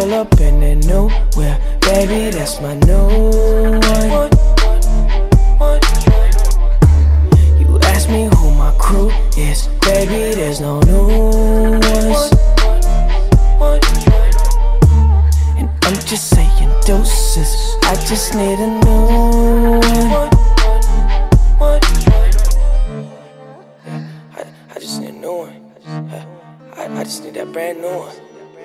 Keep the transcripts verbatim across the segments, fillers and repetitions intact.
pull up in the nowhere, baby, that's my new one. You ask me who my crew is, baby, there's no new ones. And I'm just saying doses, I just need a new one. I, I just need a new one. I, I just need that brand new one.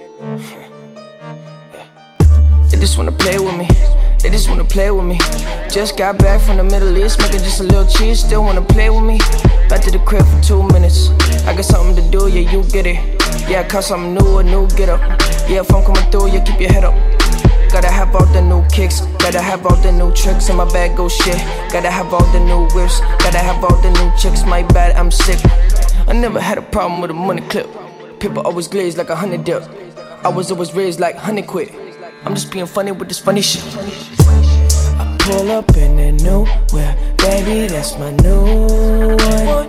They just wanna play with me, they just wanna play with me. Just got back from the Middle East, making just a little cheese, still wanna play with me. Back to the crib for two minutes, I got something to do, yeah, you get it. Yeah, I caught something new, a new get up. Yeah, if I'm coming through, yeah, keep your head up. Gotta have all the new kicks, gotta have all the new tricks in my bag, go shit. Gotta have all the new whips, gotta have all the new chicks, my bad, I'm sick. I never had a problem with a money clip. People always glaze like a honey dip. I was always raised like honey quit. I'm just being funny with this funny shit. I pull up in the nowhere, baby, that's my new one.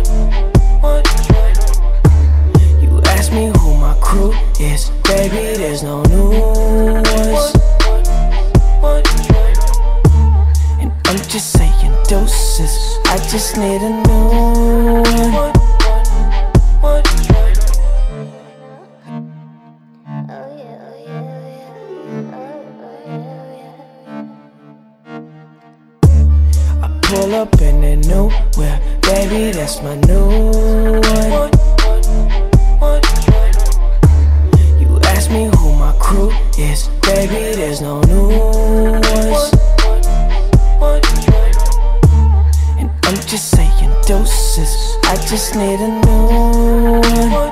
You ask me who my crew is, baby, there's no new ones. And I'm just saying doses, I just need a new one. Pull up in the nowhere, baby, that's my new one. You ask me who my crew is, baby, there's no new ones. And I'm just saying doses, I just need a new one.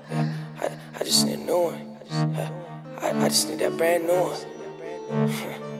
I, I just need a new one. I, I just need that brand new one.